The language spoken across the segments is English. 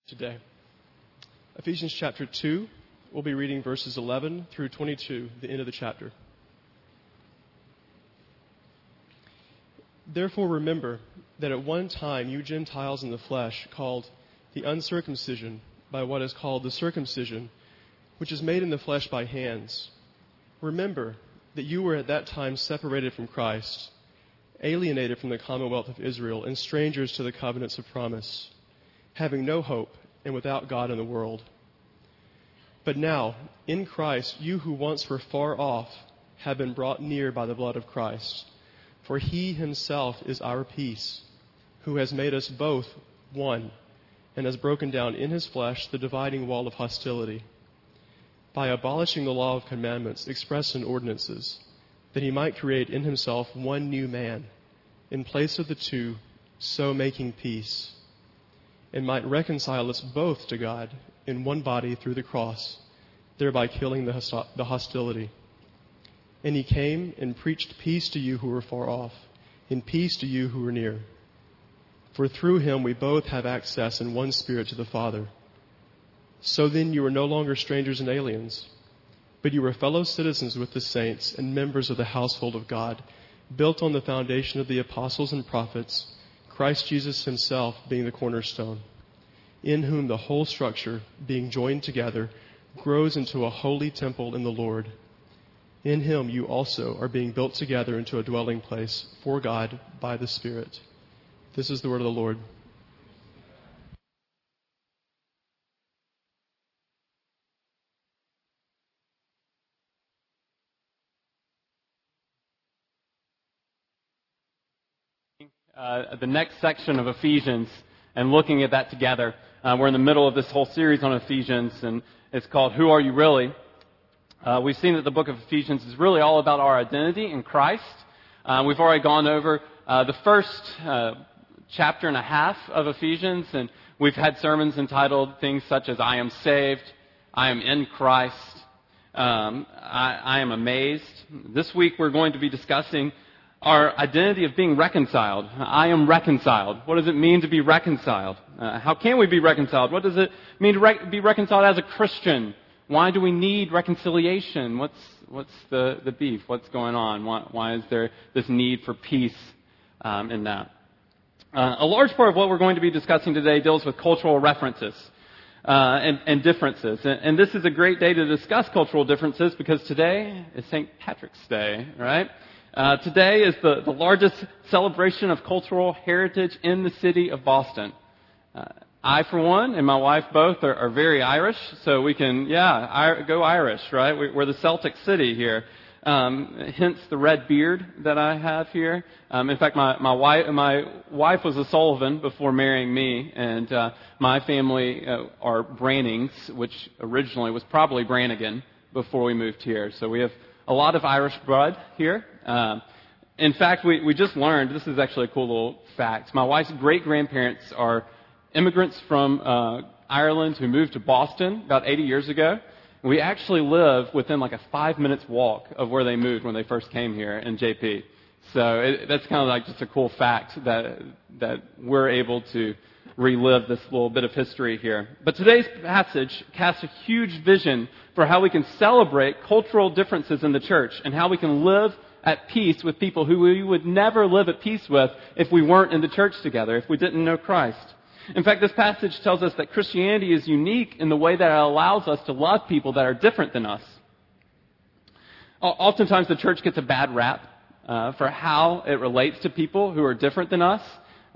Today. Ephesians chapter 2, we'll be reading verses 11 through 22, the end of the chapter. Therefore remember that at one time you Gentiles in the flesh, called the uncircumcision by what is called the circumcision, which is made in the flesh by hands. Remember that you were at that time separated from Christ, alienated from the commonwealth of Israel, and strangers to the covenants of promise, having no hope and without God in the world. But now, in Christ, you who once were far off have been brought near by the blood of Christ. For he himself is our peace, who has made us both one, and has broken down in his flesh the dividing wall of hostility, by abolishing the law of commandments expressed in ordinances, that he might create in himself one new man, in place of the two, so making peace, and might reconcile us both to God in one body through the cross, thereby killing the hostility. And he came and preached peace to you who were far off, and peace to you who were near. For through him we both have access in one Spirit to the Father. So then you are no longer strangers and aliens, but you are fellow citizens with the saints and members of the household of God, built on the foundation of the apostles and prophets, Christ Jesus himself being the cornerstone, in whom the whole structure, being joined together, grows into a holy temple in the Lord. In him you also are being built together into a dwelling place for God by the Spirit. This is the word of the Lord. The next section of Ephesians and looking at that together. We're in the middle of this whole series on Ephesians, and it's called Who Are You Really? We've seen that the book of Ephesians is really all about our identity in Christ. We've already gone over the first chapter and a half of Ephesians, and we've had sermons entitled things such as I am saved, I am in Christ, I am amazed. This week we're going to be discussing our identity of being reconciled. I am reconciled. What does it mean to be reconciled? How can we be reconciled? What does it mean to be reconciled as a Christian? Why do we need reconciliation? What's the beef? What's going on? Why is there this need for peace in that? A large part of what we're going to be discussing today deals with cultural references and differences. And this is a great day to discuss cultural differences because today is St. Patrick's Day, right? Today is the largest celebration of cultural heritage in the city of Boston. I, for one, and my wife both are very Irish, so we can, go Irish, right? We're the Celtic city here. Hence the red beard that I have here. In fact, my wife was a Sullivan before marrying me, and my family are Brannings, which originally was probably Brannigan before we moved here. So we have a lot of Irish blood here. In fact, we just learned, this is actually a cool little fact, my wife's great-grandparents are immigrants from Ireland who moved to Boston about 80 years ago. We actually live within like a 5 minutes walk of where they moved when they first came here in JP. So that's kind of like just a cool fact that we're able to relive this little bit of history here. But today's passage casts a huge vision for how we can celebrate cultural differences in the church and how we can live at peace with people who we would never live at peace with if we weren't in the church together, if we didn't know Christ. In fact, this passage tells us that Christianity is unique in the way that it allows us to love people that are different than us. Oftentimes the church gets a bad rap for how it relates to people who are different than us.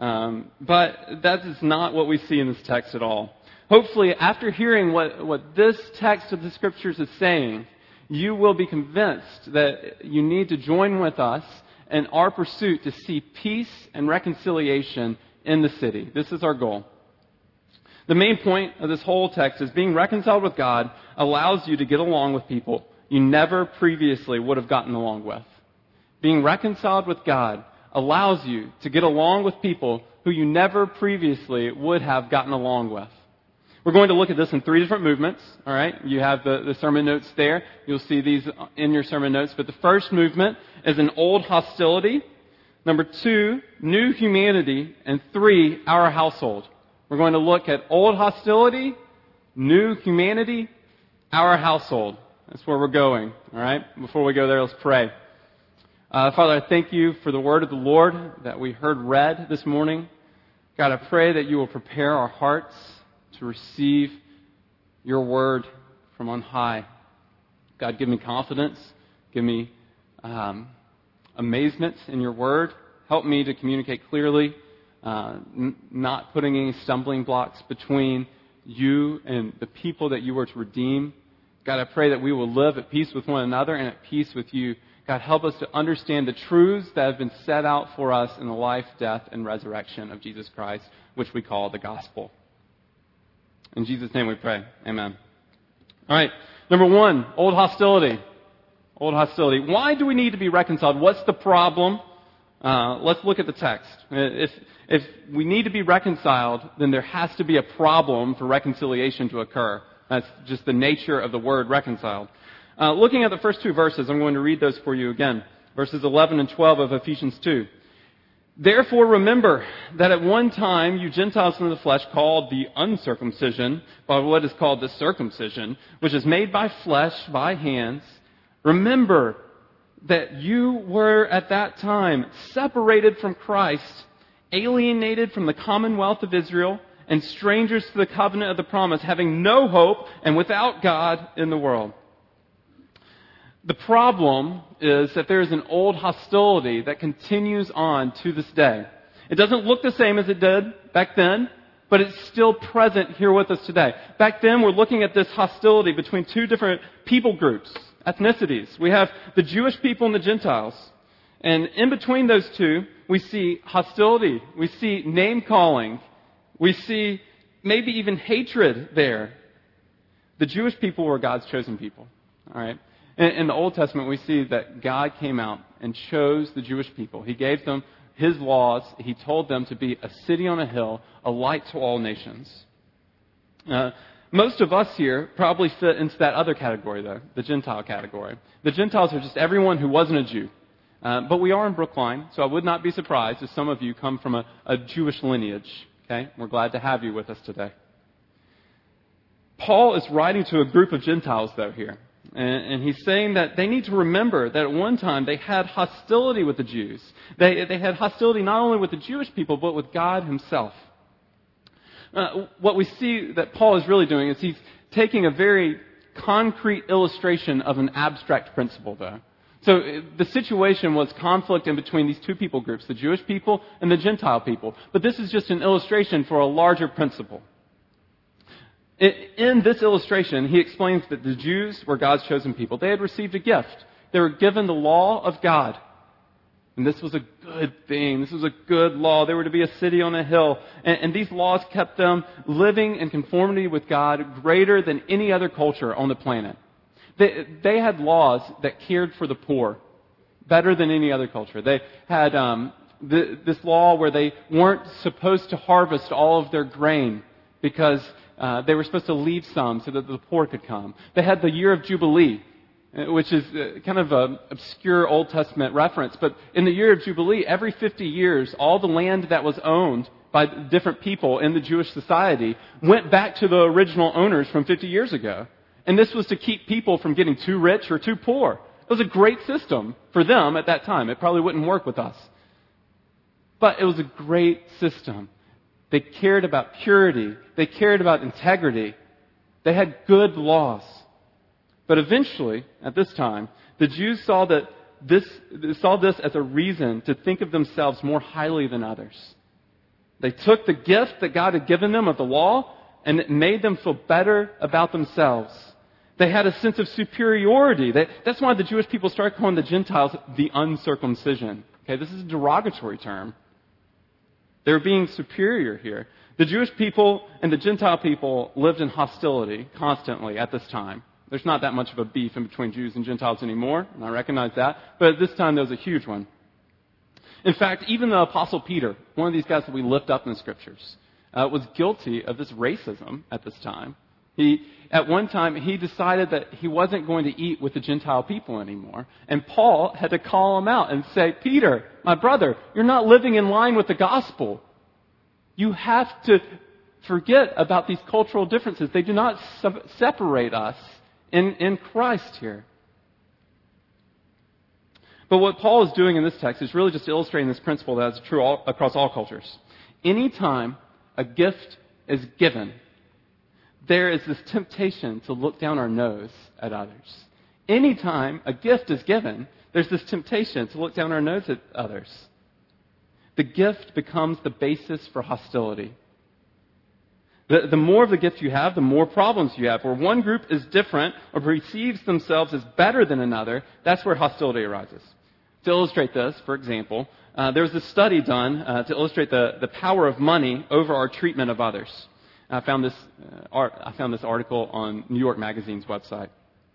But that is not what we see in this text at all. Hopefully, after hearing what this text of the Scriptures is saying, you will be convinced that you need to join with us in our pursuit to see peace and reconciliation in the city. This is our goal. The main point of this whole text is being reconciled with God allows you to get along with people you never previously would have gotten along with. Being reconciled with God allows you to get along with people who you never previously would have gotten along with. We're going to look at this in 3 different movements, all right? You have the sermon notes there. You'll see these in your sermon notes. But the first movement is an old hostility. Number 2, new humanity. And 3, our household. We're going to look at old hostility, new humanity, our household. That's where we're going, all right? Before we go there, let's pray. Father, I thank you for the word of the Lord that we heard read this morning. God, I pray that you will prepare our hearts to receive your word from on high. God, give me confidence. Give me amazement in your word. Help me to communicate clearly, not putting any stumbling blocks between you and the people that you were to redeem. God, I pray that we will live at peace with one another and at peace with you. God, help us to understand the truths that have been set out for us in the life, death, and resurrection of Jesus Christ, which we call the gospel. In Jesus' name we pray. Amen. All right. Number one, old hostility. Old hostility. Why do we need to be reconciled? What's the problem? Let's look at the text. If we need to be reconciled, then there has to be a problem for reconciliation to occur. That's just the nature of the word reconciled. Looking at the first two verses, I'm going to read those for you again. Verses 11 and 12 of Ephesians 2. Therefore remember that at one time you Gentiles in the flesh called the uncircumcision by what is called the circumcision, which is made by flesh, by hands. Remember that you were at that time separated from Christ, alienated from the commonwealth of Israel, and strangers to the covenant of the promise, having no hope and without God in the world. The problem is that there is an old hostility that continues on to this day. It doesn't look the same as it did back then, but it's still present here with us today. Back then, we're looking at this hostility between two different people groups, ethnicities. We have the Jewish people and the Gentiles. And in between those two, we see hostility. We see name-calling. We see maybe even hatred there. The Jewish people were God's chosen people. All right. In the Old Testament, we see that God came out and chose the Jewish people. He gave them His laws. He told them to be a city on a hill, a light to all nations. Most of us here probably fit into that other category, though, the Gentile category. The Gentiles are just everyone who wasn't a Jew. But we are in Brookline, so I would not be surprised if some of you come from a Jewish lineage. Okay? We're glad to have you with us today. Paul is writing to a group of Gentiles, though, here. And he's saying that they need to remember that at one time they had hostility with the Jews. They had hostility not only with the Jewish people, but with God Himself. What we see that Paul is really doing is he's taking a very concrete illustration of an abstract principle, though. So the situation was conflict in between these two people groups, the Jewish people and the Gentile people. But this is just an illustration for a larger principle. In this illustration, he explains that the Jews were God's chosen people. They had received a gift. They were given the law of God. And this was a good thing. This was a good law. They were to be a city on a hill. And these laws kept them living in conformity with God greater than any other culture on the planet. They had laws that cared for the poor better than any other culture. They had this law where they weren't supposed to harvest all of their grain because they were supposed to leave some so that the poor could come. They had the year of Jubilee, which is kind of an obscure Old Testament reference. But in the year of Jubilee, every 50 years, all the land that was owned by different people in the Jewish society went back to the original owners from 50 years ago. And this was to keep people from getting too rich or too poor. It was a great system for them at that time. It probably wouldn't work with us. But it was a great system. They cared about purity. They cared about integrity. They had good laws. But eventually, at this time, the Jews saw this as a reason to think of themselves more highly than others. They took the gift that God had given them of the law, and it made them feel better about themselves. They had a sense of superiority. That's why the Jewish people started calling the Gentiles the uncircumcision. Okay, this is a derogatory term. They're being superior here. The Jewish people and the Gentile people lived in hostility constantly at this time. There's not that much of a beef in between Jews and Gentiles anymore, and I recognize that. But at this time, there was a huge one. In fact, even the Apostle Peter, one of these guys that we lift up in the Scriptures, was guilty of this racism at this time. At one time, he decided that he wasn't going to eat with the Gentile people anymore. And Paul had to call him out and say, Peter, my brother, you're not living in line with the gospel. You have to forget about these cultural differences. They do not separate us in Christ here. But what Paul is doing in this text is really just illustrating this principle that is true across all cultures. Anytime a gift is given, there is this temptation to look down our nose at others. Anytime a gift is given, there's this temptation to look down our nose at others. The gift becomes the basis for hostility. The more of the gift you have, the more problems you have. Where one group is different or perceives themselves as better than another, that's where hostility arises. To illustrate this, for example, there was a study done to illustrate the power of money over our treatment of others. I found this article on New York Magazine's website.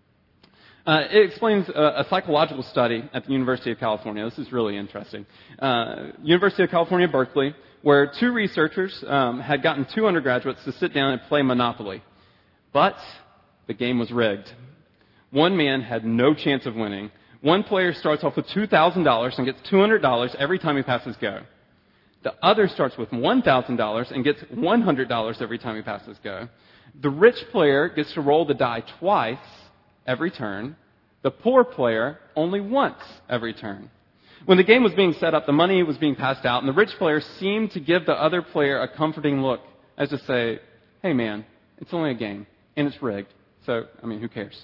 It explains a psychological study at the University of California. This is really interesting. University of California, Berkeley, where two researchers had gotten two undergraduates to sit down and play Monopoly. But the game was rigged. One man had no chance of winning. One player starts off with $2,000 and gets $200 every time he passes go. The other starts with $1,000 and gets $100 every time he passes go. The rich player gets to roll the die twice every turn. The poor player only once every turn. When the game was being set up, the money was being passed out, and the rich player seemed to give the other player a comforting look, as to say, hey man, it's only a game, and it's rigged, so, who cares?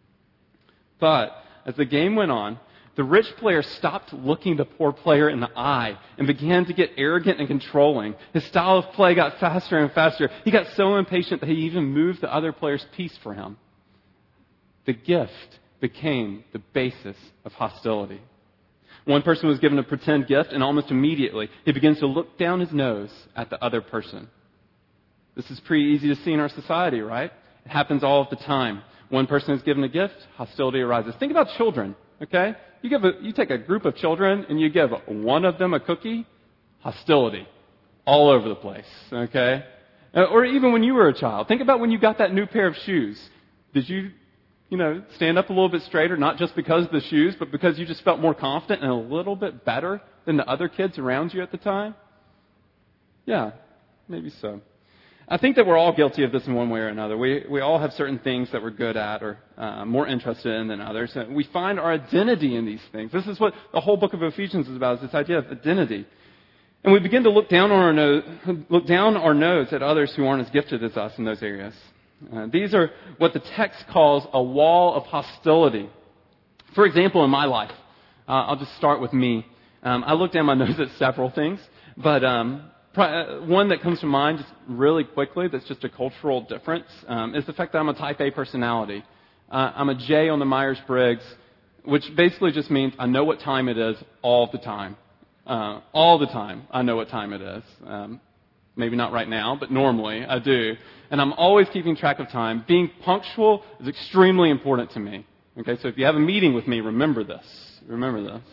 But as the game went on, the rich player stopped looking the poor player in the eye and began to get arrogant and controlling. His style of play got faster and faster. He got so impatient that he even moved the other player's piece for him. The gift became the basis of hostility. One person was given a pretend gift, and almost immediately he begins to look down his nose at the other person. This is pretty easy to see in our society, right? It happens all of the time. One person is given a gift, hostility arises. Think about children, okay? You take a group of children and you give one of them a cookie, hostility all over the place, okay? Or even when you were a child. Think about when you got that new pair of shoes. Did you stand up a little bit straighter, not just because of the shoes, but because you just felt more confident and a little bit better than the other kids around you at the time? Yeah, maybe so. I think that we're all guilty of this in one way or another. We all have certain things that we're good at or more interested in than others. And we find our identity in these things. This is what the whole book of Ephesians is about, is this idea of identity. And we begin to look down our nose at others who aren't as gifted as us in those areas. These are what the text calls a wall of hostility. For example, in my life, I'll just start with me. I look down my nose at several things, but one that comes to mind just really quickly that's just a cultural difference is the fact that I'm a type A personality. I'm a J on the Myers-Briggs, which basically just means I know what time it is all the time. All the time I know what time it is. Maybe not right now, but normally I do. And I'm always keeping track of time. Being punctual is extremely important to me. Okay, so if you have a meeting with me, remember this. Remember this.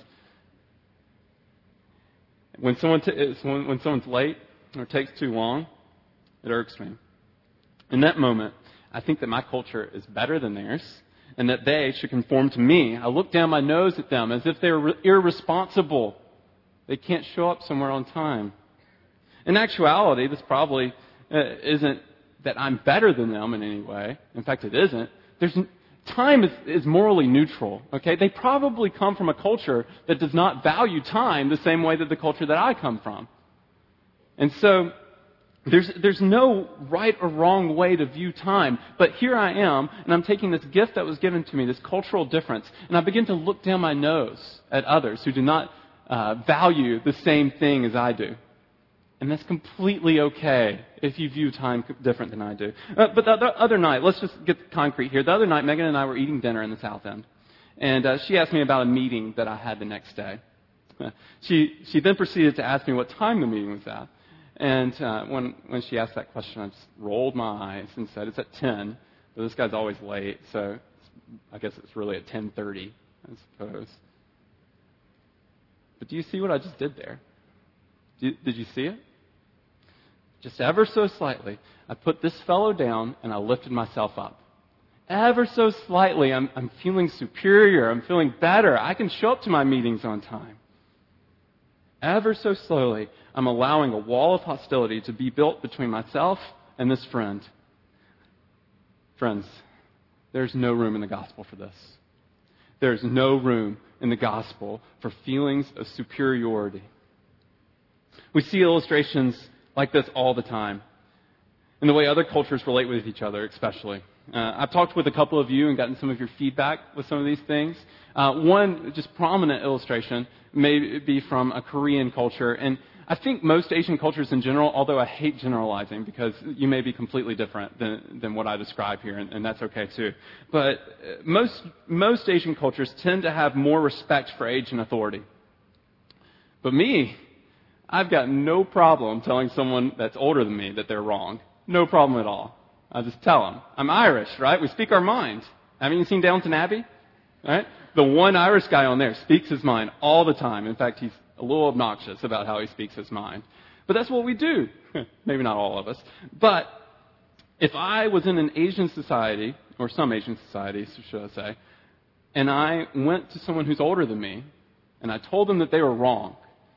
When someone's late or takes too long, it irks me. In that moment, I think that my culture is better than theirs and that they should conform to me. I look down my nose at them as if they're irresponsible. They can't show up somewhere on time. In actuality, this probably isn't that I'm better than them in any way. In fact, it isn't. Time is morally neutral, okay? They probably come from a culture that does not value time the same way that the culture that I come from. And so there's no right or wrong way to view time. But here I am, and I'm taking this gift that was given to me, this cultural difference, and I begin to look down my nose at others who do not value the same thing as I do. And that's completely okay if you view time different than I do. But the other night, let's just get concrete here. The other night, Megan and I were eating dinner in the South End. And she asked me about a meeting that I had the next day. She then proceeded to ask me what time the meeting was at. And when she asked that question, I just rolled my eyes and said, it's at 10. But this guy's always late, so I guess it's really at 10:30, I suppose. But do you see what I just did there? Did you see it? Just ever so slightly, I put this fellow down and I lifted myself up. Ever so slightly, I'm feeling superior. I'm feeling better. I can show up to my meetings on time. Ever so slowly, I'm allowing a wall of hostility to be built between myself and this friend. Friends, there's no room in the gospel for this. There's no room in the gospel for feelings of superiority. We see illustrations like this all the time, in the way other cultures relate with each other, especially. I've talked with a couple of you and gotten some of your feedback with some of these things. One just prominent illustration may be from a Korean culture, and I think most Asian cultures in general, although I hate generalizing because you may be completely different than what I describe here, and that's okay too. But most Asian cultures tend to have more respect for age and authority. But me, I've got no problem telling someone that's older than me that they're wrong. No problem at all. I'll just tell them. I'm Irish, right? We speak our mind. Haven't you seen Downton Abbey? Right? The one Irish guy on there speaks his mind all the time. In fact, he's a little obnoxious about how he speaks his mind. But that's what we do. Maybe not all of us. But if I was in an Asian society, or some Asian societies, should I say, and I went to someone who's older than me, and I told them that they were wrong,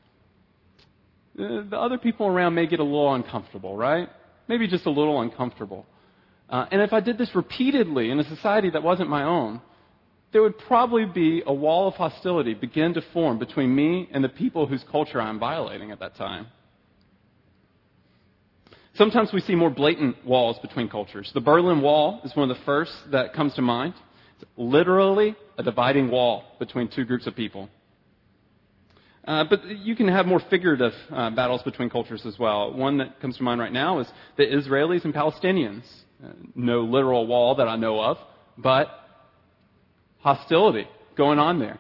the other people around may get a little uncomfortable, right? Maybe just a little uncomfortable. And if I did this repeatedly in a society that wasn't my own, there would probably be a wall of hostility begin to form between me and the people whose culture I'm violating at that time. Sometimes we see more blatant walls between cultures. The Berlin Wall is one of the first that comes to mind. It's literally a dividing wall between two groups of people. But you can have more figurative battles between cultures as well. One that comes to mind right now is the Israelis and Palestinians. No literal wall that I know of, but hostility going on there.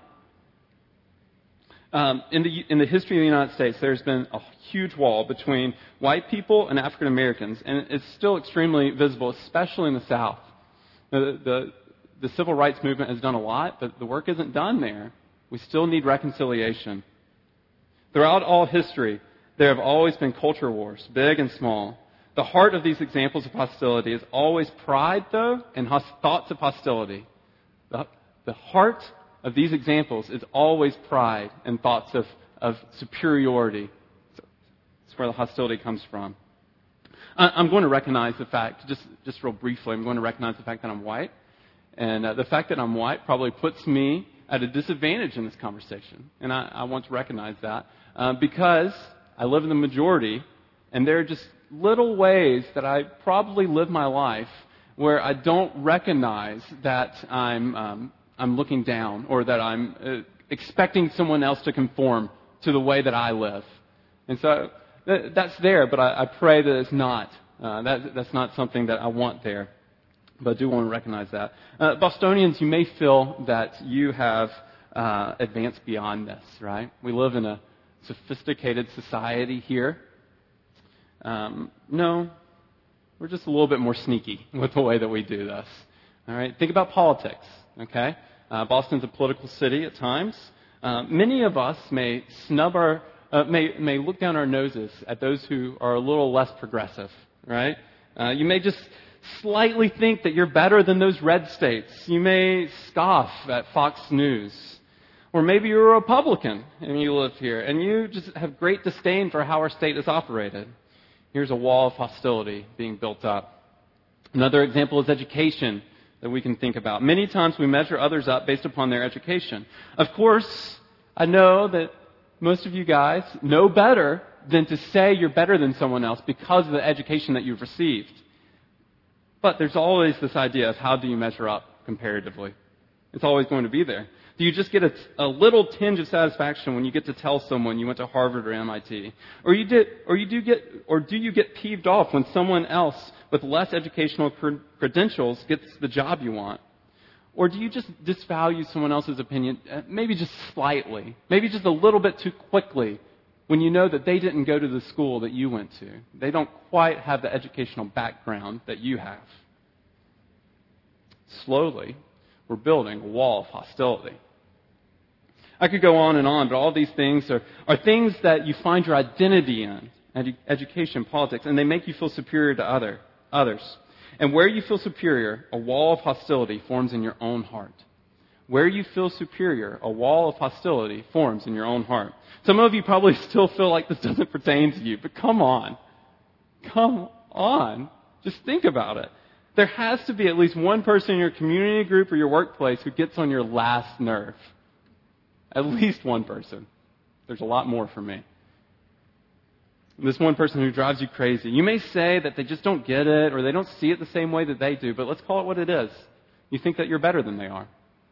In the history of the United States, there's been a huge wall between white people and African Americans, and it's still extremely visible, especially in the South. The civil rights movement has done a lot, but the work isn't done there. We still need reconciliation. Throughout all history, there have always been culture wars, big and small. The heart of these examples of hostility is always pride, though, and thoughts of hostility. The heart of these examples is always pride and thoughts of superiority. That's where the hostility comes from. I'm going to recognize the fact, just real briefly, I'm going to recognize the fact that I'm white. And the fact that I'm white probably puts me at a disadvantage in this conversation. And I want to recognize that because I live in the majority, and there are just little ways that I probably live my life where I don't recognize that I'm looking down or that I'm expecting someone else to conform to the way that I live. And so that's there, but I pray that it's not. That's not something that I want there. But I do want to recognize that. Bostonians, you may feel that you have advanced beyond this, right? We live in a sophisticated society here. No, we're just a little bit more sneaky with the way that we do this. All right, think about politics. Okay, Boston's a political city at times. Many of us may may look down our noses at those who are a little less progressive. Right? You may just slightly think that you're better than those red states. You may scoff at Fox News. Or maybe you're a Republican and you live here and you just have great disdain for how our state is operated. Here's a wall of hostility being built up. Another example is education that we can think about. Many times we measure others up based upon their education. Of course, I know that most of you guys know better than to say you're better than someone else because of the education that you've received. But there's always this idea of how do you measure up comparatively. It's always going to be there. Do you just get a little tinge of satisfaction when you get to tell someone you went to Harvard or MIT? Or do you get peeved off when someone else with less educational credentials gets the job you want? Or do you just disvalue someone else's opinion, maybe just slightly, maybe just a little bit too quickly, when you know that they didn't go to the school that you went to? They don't quite have the educational background that you have. Slowly, we're building a wall of hostility. I could go on, but all these things are things that you find your identity in, education, politics, and they make you feel superior to others. And where you feel superior, a wall of hostility forms in your own heart. Where you feel superior, a wall of hostility forms in your own heart. Some of you probably still feel like this doesn't pertain to you, but come on. Come on. Just think about it. There has to be at least one person in your community group or your workplace who gets on your last nerve. At least one person. There's a lot more for me. This one person who drives you crazy. You may say that they just don't get it or they don't see it the same way that they do, but let's call it what it is. You think that you're better than they are.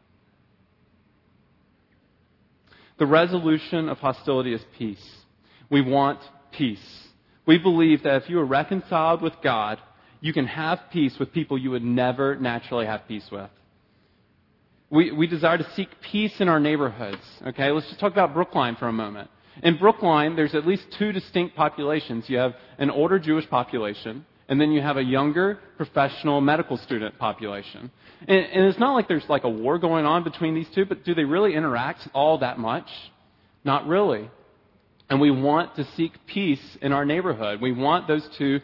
The resolution of hostility is peace. We want peace. We believe that if you are reconciled with God, you can have peace with people you would never naturally have peace with. We desire to seek peace in our neighborhoods. Okay, let's just talk about Brookline for a moment. In Brookline, there's at least two distinct populations. You have an older Jewish population, and then you have a younger professional medical student population. And it's not like there's like a war going on between these two, but do they really interact all that much? Not really. And we want to seek peace in our neighborhood. We want those two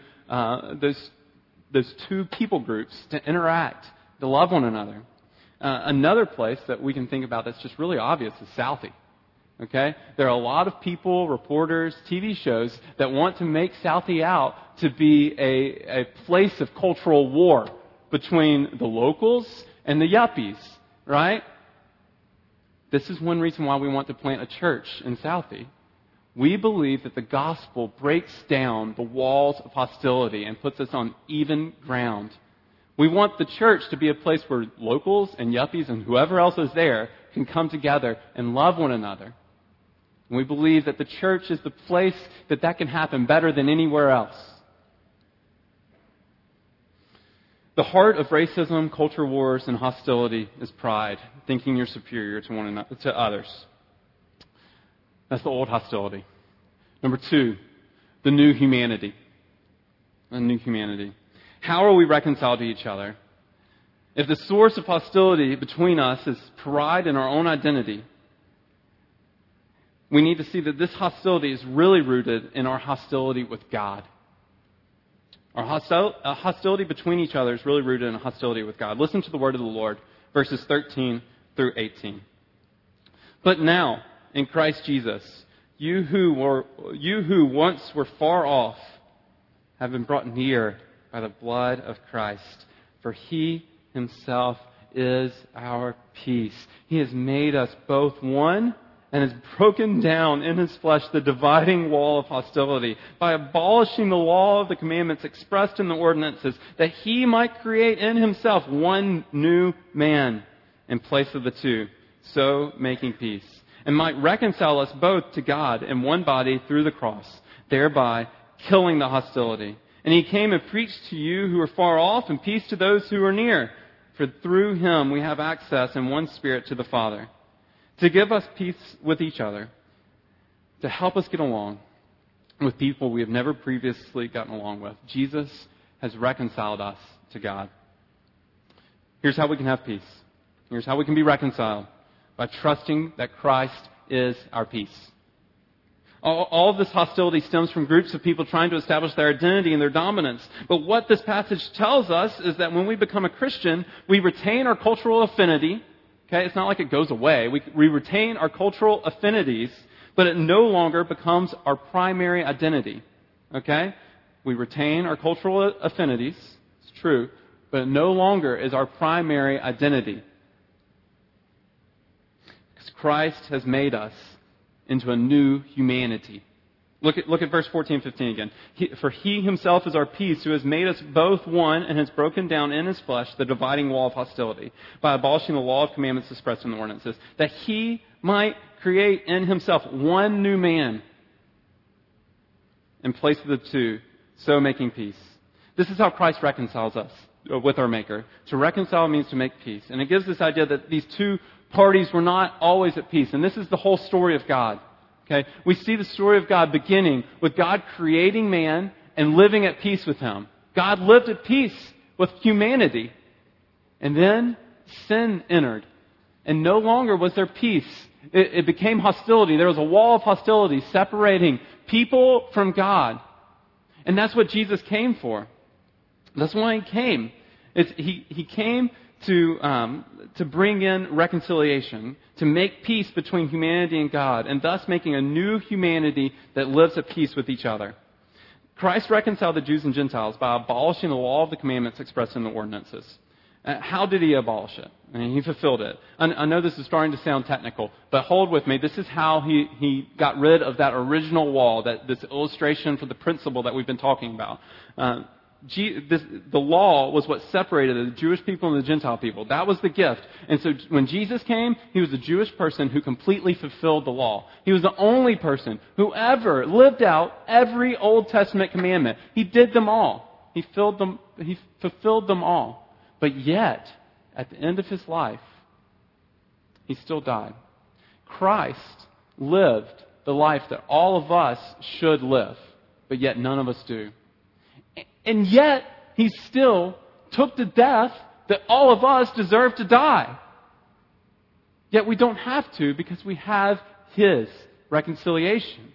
people groups to interact, to love one another. Another place that we can think about that's just really obvious is Southie. Okay? There are a lot of people, reporters, TV shows that want to make Southie out to be a place of cultural war between the locals and the yuppies, right? This is one reason why we want to plant a church in Southie. We believe that the gospel breaks down the walls of hostility and puts us on even ground. We want the church to be a place where locals and yuppies and whoever else is there can come together and love one another. And we believe that the church is the place that can happen better than anywhere else. The heart of racism, culture wars, and hostility is pride, thinking you're superior to one another, to others. That's the old hostility. Number 2, the new humanity. A new humanity. How are we reconciled to each other? If the source of hostility between us is pride in our own identity, we need to see that this hostility is really rooted in our hostility with God. Our hostility between each other is really rooted in a hostility with God. Listen to the word of the Lord, verses 13 through 18. But now, in Christ Jesus, you who once were far off have been brought near by the blood of Christ. For He Himself is our peace. He has made us both one and has broken down in His flesh the dividing wall of hostility by abolishing the law of the commandments expressed in the ordinances, that He might create in Himself one new man in place of the two, so making peace, and might reconcile us both to God in one body through the cross, thereby killing the hostility. And He came and preached to you who are far off, and peace to those who are near. For through Him we have access in one Spirit to the Father. To give us peace with each other, to help us get along with people we have never previously gotten along with. Jesus has reconciled us to God. Here's how we can have peace. Here's how we can be reconciled. By trusting that Christ is our peace. All of this hostility stems from groups of people trying to establish their identity and their dominance. But what this passage tells us is that when we become a Christian, we retain our cultural affinity. Okay, it's not like it goes away. We retain our cultural affinities, but it no longer becomes our primary identity. Okay? We retain our cultural affinities. It's true. But it no longer is our primary identity. Because Christ has made us into a new humanity. Look at verse 14 and 15 again. For He Himself is our peace, who has made us both one and has broken down in His flesh the dividing wall of hostility by abolishing the law of commandments expressed in the ordinances, that He might create in Himself one new man in place of the two, so making peace. This is how Christ reconciles us with our Maker. To reconcile means to make peace. And it gives this idea that these two parties were not always at peace. And this is the whole story of God. Okay, we see the story of God beginning with God creating man and living at peace with him. God lived at peace with humanity. And then sin entered. And no longer was there peace. It became hostility. There was a wall of hostility separating people from God. And that's what Jesus came for. That's why He came. He came to bring in reconciliation, to make peace between humanity and God, and thus making a new humanity that lives at peace with each other. Christ reconciled the Jews and Gentiles by abolishing the law of the commandments expressed in the ordinances. How did he abolish it? I mean, he fulfilled it. I know this is starting to sound technical, but hold with me. This is how he got rid of that original law, this illustration for the principle that we've been talking about. The law was what separated the Jewish people and the Gentile people. That was the gift. And so when Jesus came, he was a Jewish person who completely fulfilled the law. He was the only person who ever lived out every Old Testament commandment. He did them all. He fulfilled them all. But yet, at the end of his life, he still died. Christ lived the life that all of us should live, but yet none of us do. And yet, he still took the death that all of us deserve to die. Yet we don't have to because we have his reconciliation.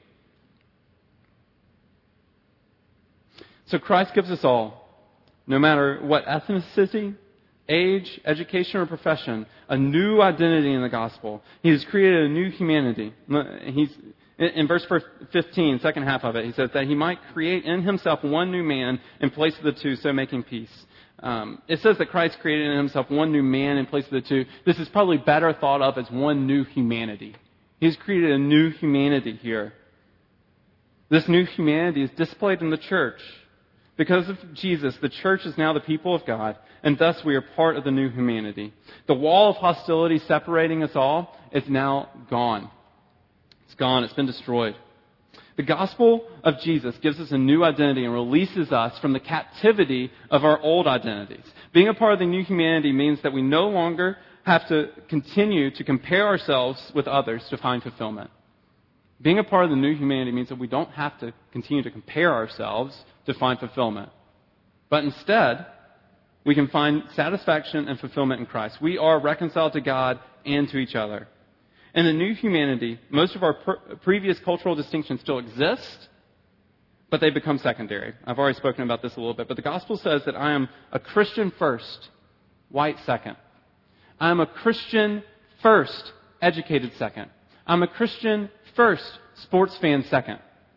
So Christ gives us all, no matter what ethnicity, age, education, or profession, a new identity in the gospel. He has created a new humanity. In verse 15, second half of it, he says that he might create in himself one new man in place of the two, so making peace. It says that Christ created in himself one new man in place of the two. This is probably better thought of as one new humanity. He's created a new humanity here. This new humanity is displayed in the church. Because of Jesus, the church is now the people of God, and thus we are part of the new humanity. The wall of hostility separating us all is now gone. It's gone. It's been destroyed. The gospel of Jesus gives us a new identity and releases us from the captivity of our old identities. Being a part of the new humanity means that we no longer have to continue to compare ourselves with others to find fulfillment. Being a part of the new humanity means that we don't have to continue to compare ourselves to find fulfillment. But instead, we can find satisfaction and fulfillment in Christ. We are reconciled to God and to each other. In the new humanity, most of our previous cultural distinctions still exist, but they become secondary. I've already spoken about this a little bit, but the gospel says that I am a Christian first, white second. I am a Christian first, educated second. I'm a Christian first, sports fan second.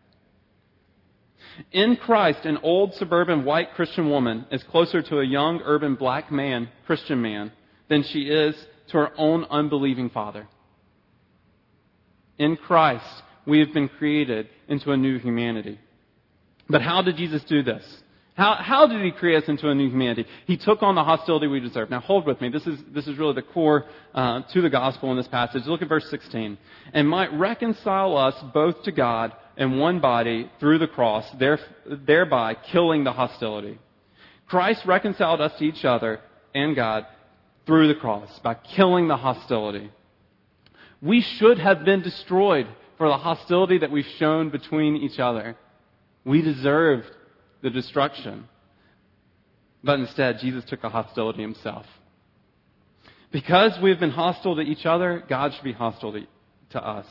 In Christ, an old suburban white Christian woman is closer to a young urban black man, Christian man, than she is to her own unbelieving father. In Christ, we have been created into a new humanity. But how did Jesus do this? How did he create us into a new humanity? He took on the hostility we deserve. Now hold with me. This is really the core to the gospel in this passage. Look at verse 16. And might reconcile us both to God in one body through the cross, thereby killing the hostility. Christ reconciled us to each other and God through the cross by killing the hostility. We should have been destroyed for the hostility that we've shown between each other. We deserved the destruction. But instead, Jesus took the hostility himself. Because we've been hostile to each other, God should be hostile to us.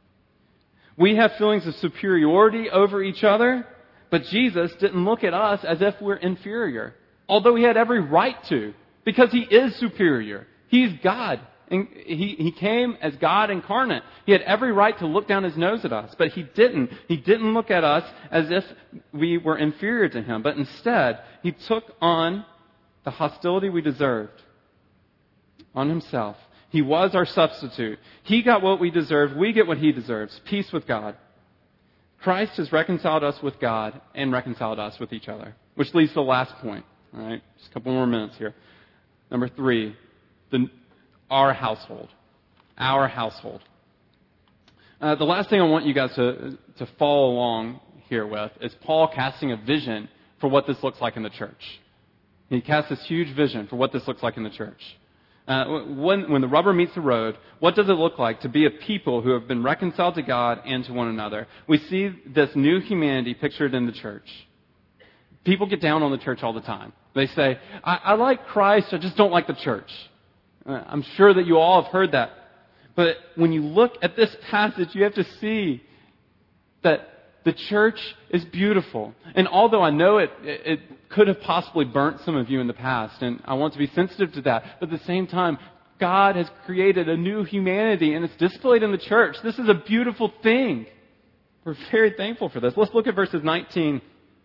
We have feelings of superiority over each other, but Jesus didn't look at us as if we're inferior. Although he had every right to, because he is superior. He's God. And he came as God incarnate. He had every right to look down his nose at us, but he didn't. He didn't look at us as if we were inferior to him, but instead, he took on the hostility we deserved on himself. He was our substitute. He got what we deserved. We get what he deserves. Peace with God. Christ has reconciled us with God and reconciled us with each other, which leads to the last point. All right, just a couple more minutes here. Number 3, our household. Our household. The last thing I want you guys to follow along here with is Paul casting a vision for what this looks like in the church. He casts this huge vision for what this looks like in the church. When the rubber meets the road, what does it look like to be a people who have been reconciled to God and to one another? We see this new humanity pictured in the church. People get down on the church all the time. They say, I like Christ, I just don't like the church. I'm sure that you all have heard that. But when you look at this passage, you have to see that the church is beautiful. And although I know it could have possibly burnt some of you in the past, and I want to be sensitive to that, but at the same time, God has created a new humanity, and it's displayed in the church. This is a beautiful thing. We're very thankful for this. Let's look at verses 19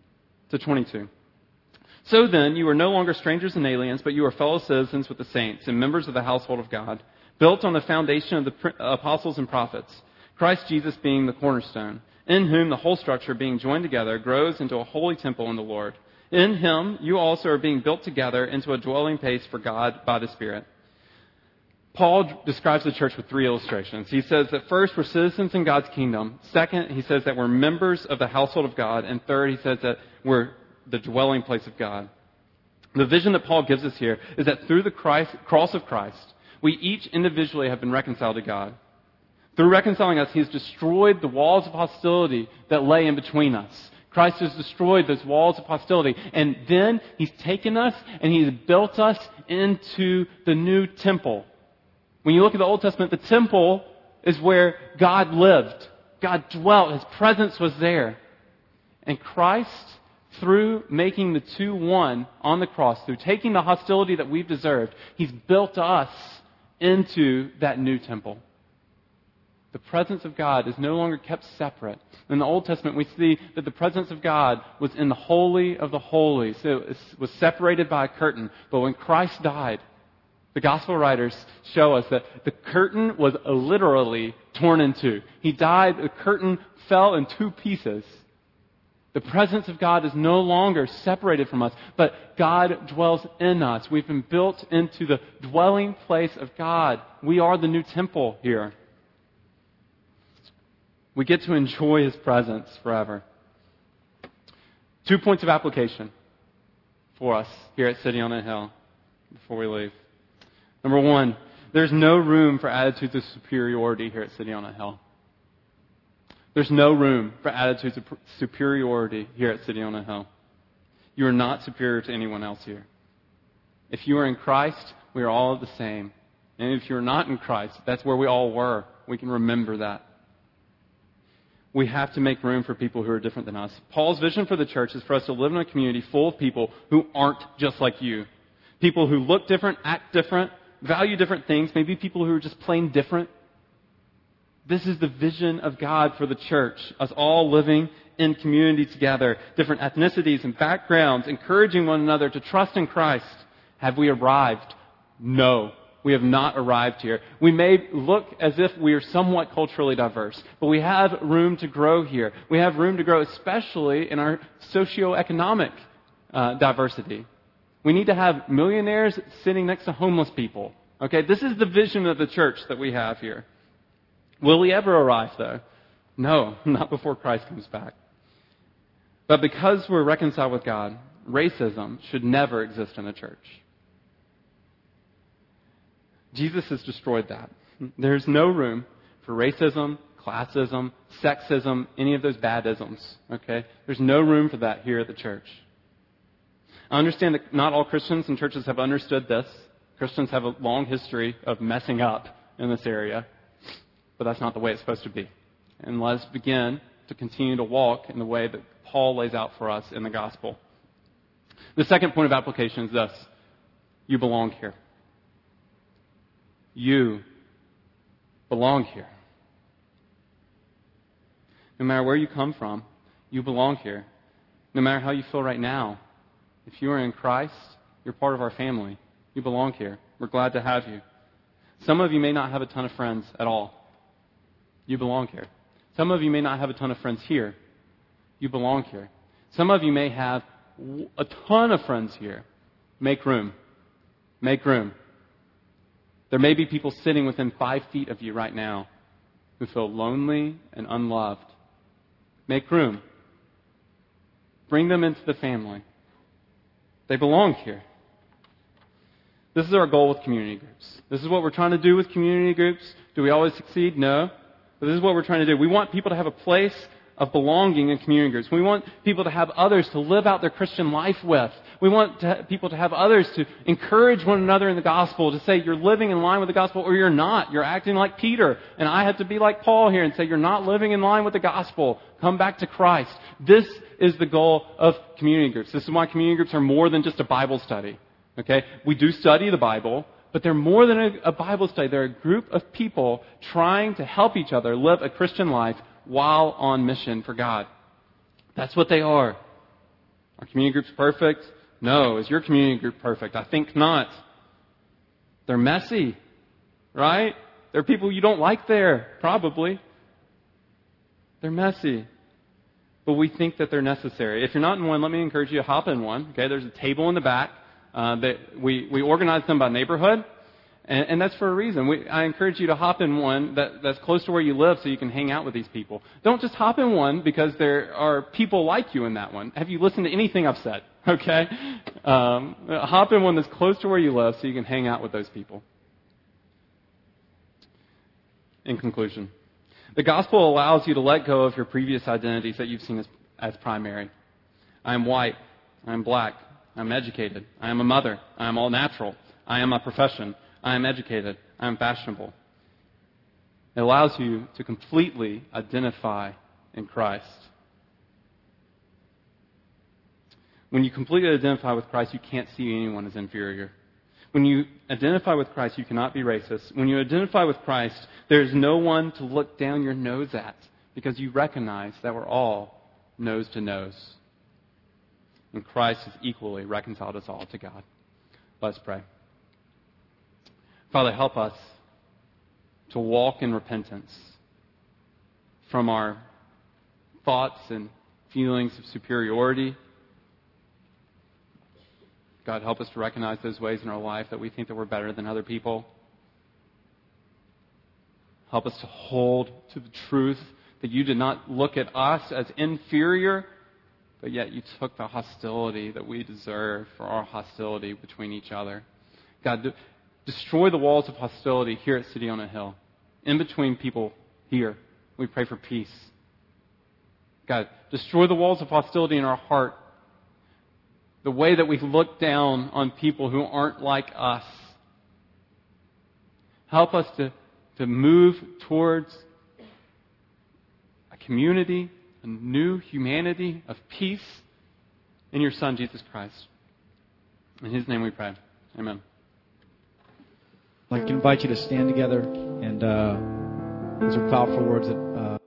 to 22. So then, you are no longer strangers and aliens, but you are fellow citizens with the saints and members of the household of God, built on the foundation of the apostles and prophets, Christ Jesus being the cornerstone, in whom the whole structure, being joined together, grows into a holy temple in the Lord. In him, you also are being built together into a dwelling place for God by the Spirit. Paul describes the church with three illustrations. He says that first, we're citizens in God's kingdom. Second, he says that we're members of the household of God. And third, he says that we're the dwelling place of God. The vision that Paul gives us here is that through the cross of Christ, we each individually have been reconciled to God. Through reconciling us, He has destroyed the walls of hostility that lay in between us. Christ has destroyed those walls of hostility. And then He's taken us and He's built us into the new temple. When you look at the Old Testament, the temple is where God lived. God dwelt. His presence was there. And Christ, through making the two one on the cross, through taking the hostility that we've deserved, He's built us into that new temple. The presence of God is no longer kept separate. In the Old Testament, we see that the presence of God was in the Holy of the Holies. So it was separated by a curtain. But when Christ died, the Gospel writers show us that the curtain was literally torn in two. He died, the curtain fell in two pieces. The presence of God is no longer separated from us, but God dwells in us. We've been built into the dwelling place of God. We are the new temple here. We get to enjoy His presence forever. 2 points of application for us here at City on a Hill before we leave. Number one, there's no room for attitudes of superiority here at City on a Hill. There's no room for attitudes of superiority here at City on a Hill. You are not superior to anyone else here. If you are in Christ, we are all the same. And if you're not in Christ, that's where we all were. We can remember that. We have to make room for people who are different than us. Paul's vision for the church is for us to live in a community full of people who aren't just like you. People who look different, act different, value different things. Maybe people who are just plain different. This is the vision of God for the church. Us all living in community together. Different ethnicities and backgrounds. Encouraging one another to trust in Christ. Have we arrived? No. We have not arrived here. We may look as if we are somewhat culturally diverse, but we have room to grow here. We have room to grow, especially in our socioeconomic diversity. We need to have millionaires sitting next to homeless people. Okay, this is the vision of the church that we have here. Will we ever arrive, though? No, not before Christ comes back. But because we're reconciled with God, racism should never exist in the church. Jesus has destroyed that. There's no room for racism, classism, sexism, any of those bad isms. Okay? There's no room for that here at the church. I understand that not all Christians and churches have understood this. Christians have a long history of messing up in this area. But that's not the way it's supposed to be. And let us begin to continue to walk in the way that Paul lays out for us in the gospel. The second point of application is this. You belong here. You belong here. No matter where you come from, you belong here. No matter how you feel right now, if you are in Christ, you're part of our family. You belong here. We're glad to have you. Some of you may not have a ton of friends at all. You belong here. Some of you may not have a ton of friends here. You belong here. Some of you may have a ton of friends here. Make room. Make room. There may be people sitting within 5 feet of you right now who feel lonely and unloved. Make room. Bring them into the family. They belong here. This is our goal with community groups. This is what we're trying to do with community groups. Do we always succeed? No. But this is what we're trying to do. We want people to have a place of belonging in community groups. We want people to have others to live out their Christian life with. We want people to have others to encourage one another in the gospel, to say you're living in line with the gospel or you're not. You're acting like Peter. And I have to be like Paul here and say you're not living in line with the gospel. Come back to Christ. This is the goal of community groups. This is why community groups are more than just a Bible study. Okay? We do study the Bible, but they're more than a Bible study. They're a group of people trying to help each other live a Christian life while on mission for God. That's what they are. Our community group's perfect? No. Is your community group perfect? I think not. They're messy, right? There are people you don't like there, probably. They're messy. But we think that they're necessary. If you're not in one, let me encourage you to hop in one. Okay, there's a table in the back. That we organize them by neighborhood. And that's for a reason. I encourage you to hop in one that's close to where you live so you can hang out with these people. Don't just hop in one because there are people like you in that one. Have you listened to anything I've said? Okay? Hop in one that's close to where you live so you can hang out with those people. In conclusion, the gospel allows you to let go of your previous identities that you've seen as primary. I am white. I am black. I am educated. I am a mother. I am all natural. I am a profession. I am educated. I am fashionable. It allows you to completely identify in Christ. When you completely identify with Christ, you can't see anyone as inferior. When you identify with Christ, you cannot be racist. When you identify with Christ, there's no one to look down your nose at because you recognize that we're all nose to nose. And Christ has equally reconciled us all to God. Let's pray. Father, help us to walk in repentance from our thoughts and feelings of superiority. God, help us to recognize those ways in our life that we think that we're better than other people. Help us to hold to the truth that you did not look at us as inferior, but yet you took the hostility that we deserve for our hostility between each other. God, destroy the walls of hostility here at City on a Hill. In between people here, we pray for peace. God, destroy the walls of hostility in our heart. The way that we look down on people who aren't like us. Help us to move towards a community, a new humanity of peace in your Son, Jesus Christ. In His name we pray. Amen. I'd like to invite you to stand together, and these are powerful words that